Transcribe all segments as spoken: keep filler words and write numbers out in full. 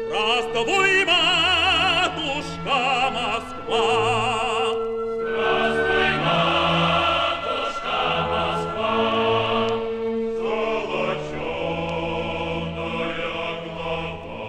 Здравствуй, матушка Москва! Здравствуй, матушка Москва! Золоченая глава.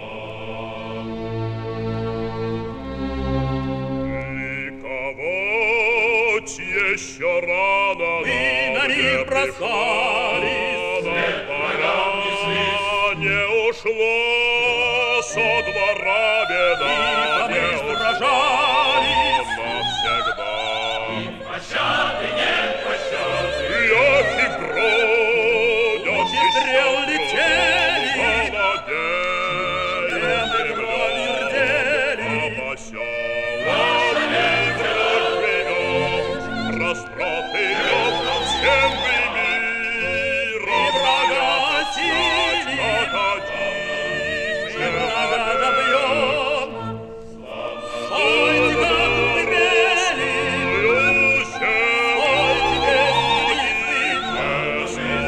Ликовать еще рано, Мы на них бросались, нет полям не ушло со двора беда, и не мы ушло сражались. навсегда. Пощады, нет пощады. Лёхи бродят, Лучи стрел летели, молодели, стены крови рдели. а поселок живем, распроты идем, всем вы мир, И врага осилим, как и один врага человек. добьем. Ой, как умели, ой, тебе свиты.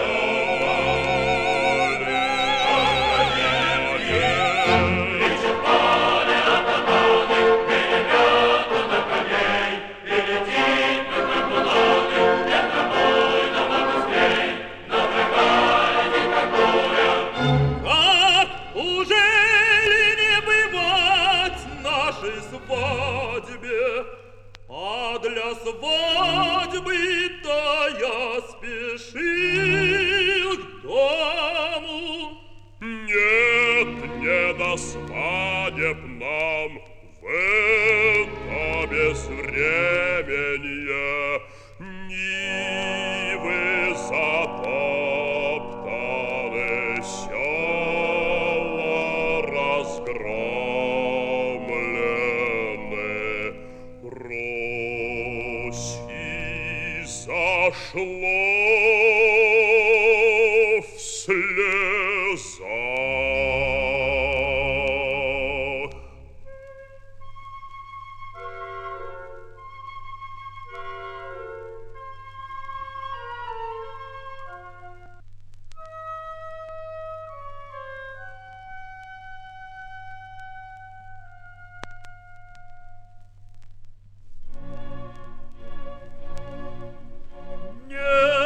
Как ужели не бывать нашей свадьбе, а для свадьбы-то я спешил к дому. Нет, не до свадеб нам в это безвременье. Нивы затоптаны, села разгромлены. Руси зашло в слезах. Не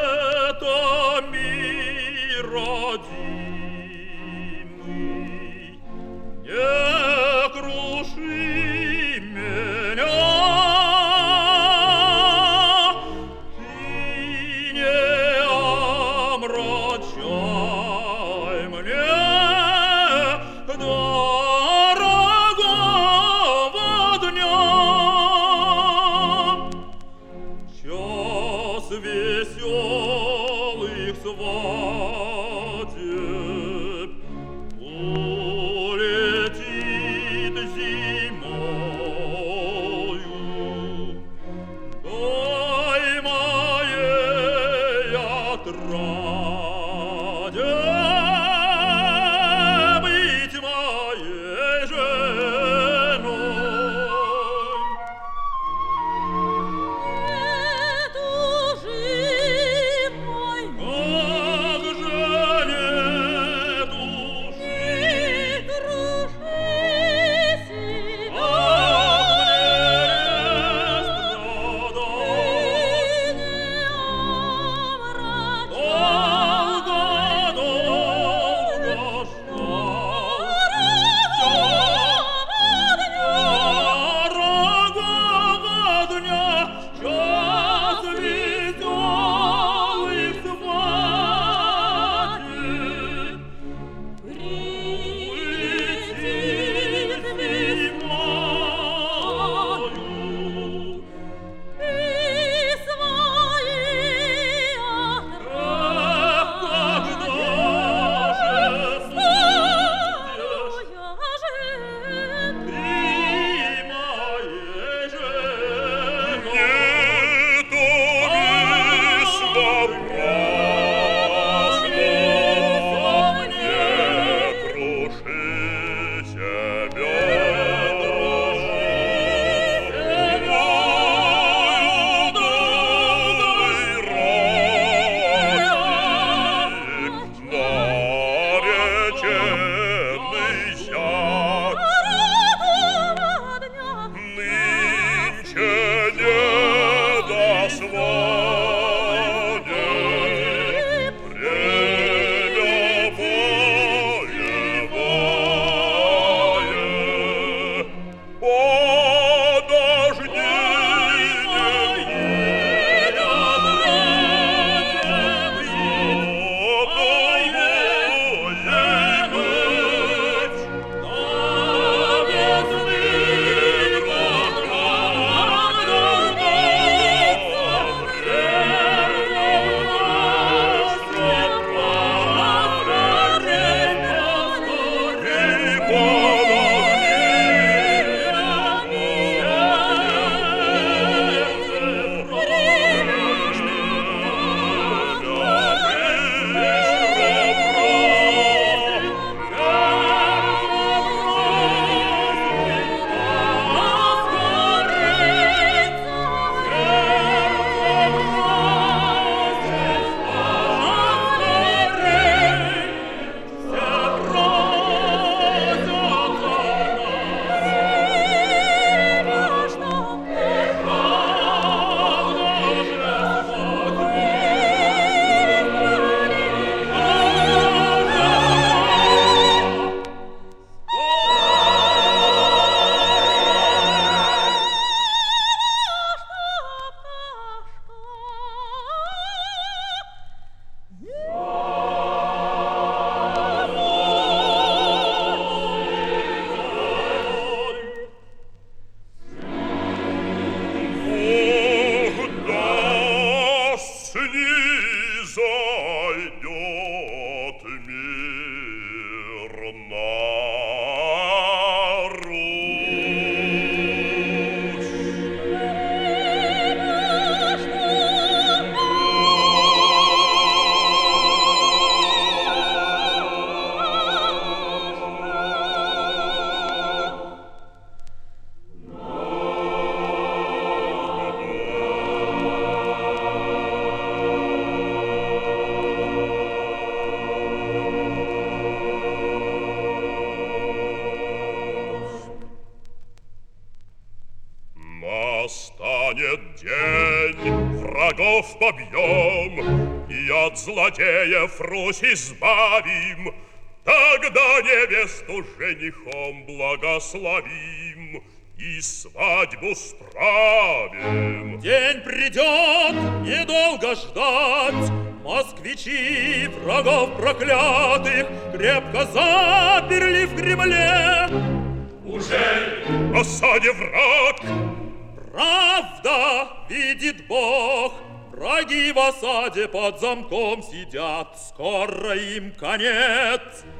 настанет день, врагов побьем и от злодеев Русь избавим. Тогда невесту женихом благословим и свадьбу справим. День придет, недолго ждать. Москвичи врагов проклятых крепко заперли в Кремле. Ужель В осаде враг? Правда, видит Бог, враги в осаде под замком сидят. Скоро им конец.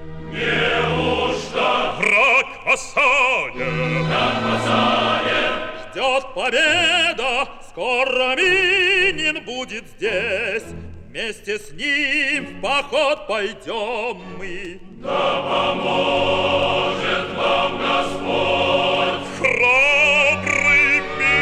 неужто Враг в осаде. враг в осаде? Ждет победа, скоро Минин будет здесь. Вместе с ним в поход пойдем мы. Да поможет вам Господь. Храбрый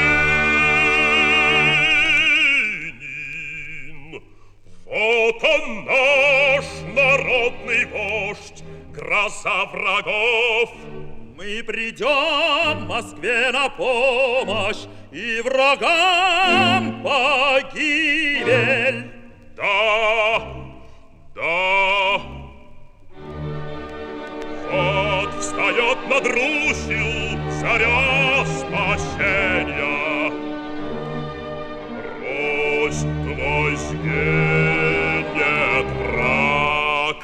Минин, вот он наш народный вождь, гроза врагов. Мы придем Москве на помощь, и врагам погибель. Да, да. Вот встает над Русью заря спасения. Русь твой сгинет враг.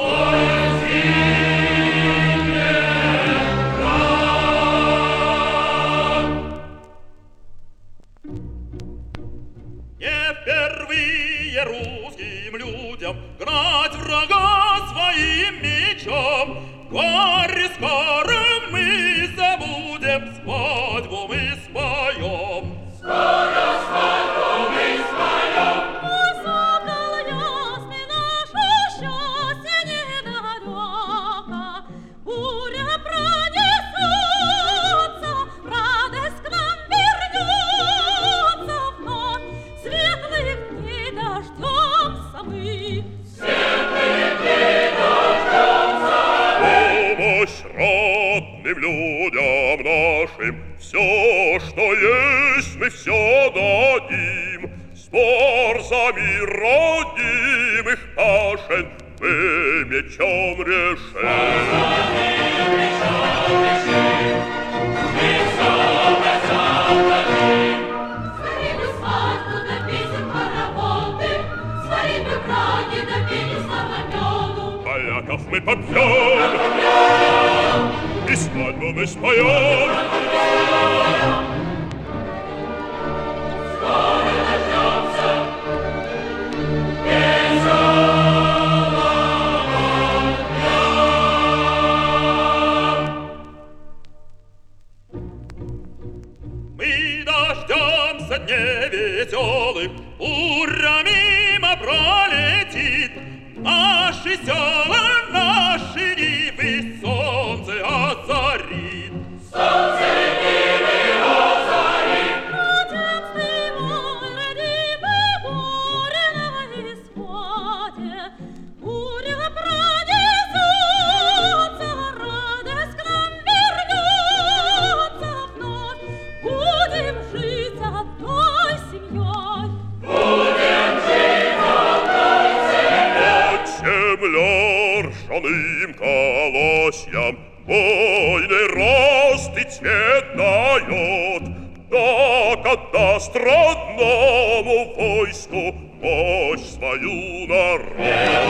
Не впервые русским людям гнать врага своим мечом. Горе скоро мы забудем, свадьбу мы споем. Скоро свадьбу мы споем. О, сокол ясный, наше счастье недалёко. Буря пронесется, радость к нам вернется вновь. Светлых дней дождёмся мы. Светлых дней дождёмся. Помощь родным людям нашим, все, что есть, мы все дадим. Спор за мир родимых пашен мы мечом решим. Сварим мы свадьбу, да песен поработаем. Сварим мы браги, да пени славомёду. Поляков мы побьем, и свадьбу мы споем. Скоро дождёмся. Мы дождемся дней веселых, буря мимо пролетит. Наши села, наши нивы солнце озарит. Солнце нивы озарит. Отец ты мой, родимый, горе на исходе. Буря пронесется, радость к нам вернется вновь. Будем жить одной семьей. Будем жить одной семьей. От земля ржаным колосьям войны рост и цвет дает. Так отдаст родному войску мощь свою народ.